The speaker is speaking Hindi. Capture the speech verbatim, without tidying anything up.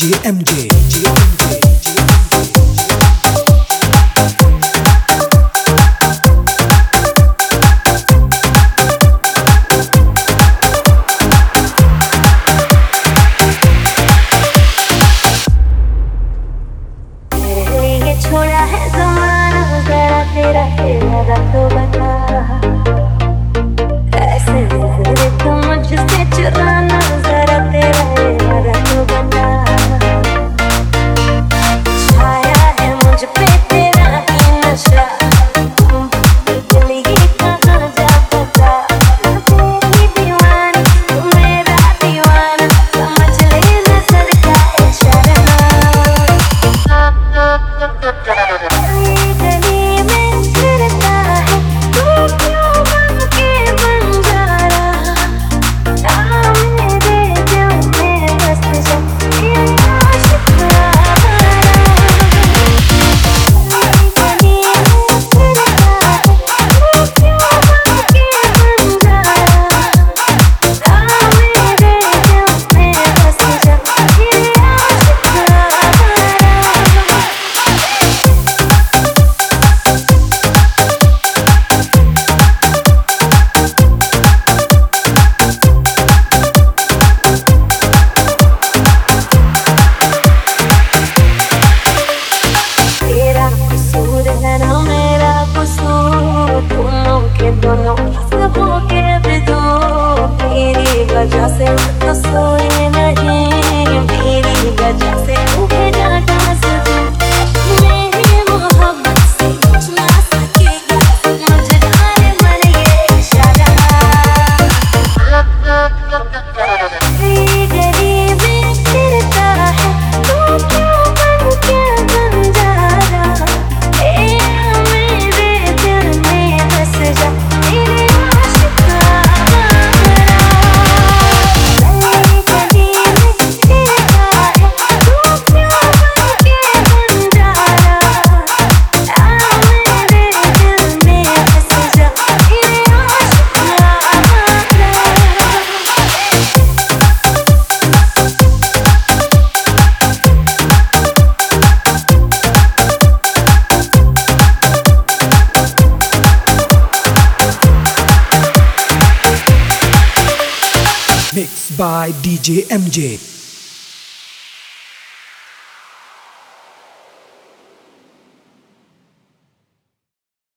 डीजे एमजे डीजे एमजे छोड़ा है ज़माना जरा तेरा इरादा तो बता, ऐसे नज़रें तो मुझसे चुराना जरा तेरा इरादा तो बता। छाया है मुझ पे तेरा ही नशा, दिल ये कहाँ जा पता। तेरी दीवानी तू मेरा दीवाना, समझ ले नज़र का इशारा। गली में फिरता है तू क्यों बन के बंजारा, मेरे दिल में बस जा ये आशिकारा। गली में फिरता है तू क्यों बन के बंजारा, मेरे दिल में बस जा ये आशिकारा। तेरा कसूर है ना मेरा कसूर, दोनों के दोनों सबों के बेदूर। तेरी वजह से तो सोए नहीं, तेरी वजह से उठे जाता सजूं। मेरी मोहब्बत से कुछ ना सकेगा मुझे जाने मन ये इशारा। गली में फिरता है तू क्यों बन के बंजारा, मेरे दिल में बस जा मेरे आशिकारा। गली में फिरता है तू क्यों बन के बंजारा, मेरे दिल में बस जा मेरे आशिकारा। Mixed by D J M J.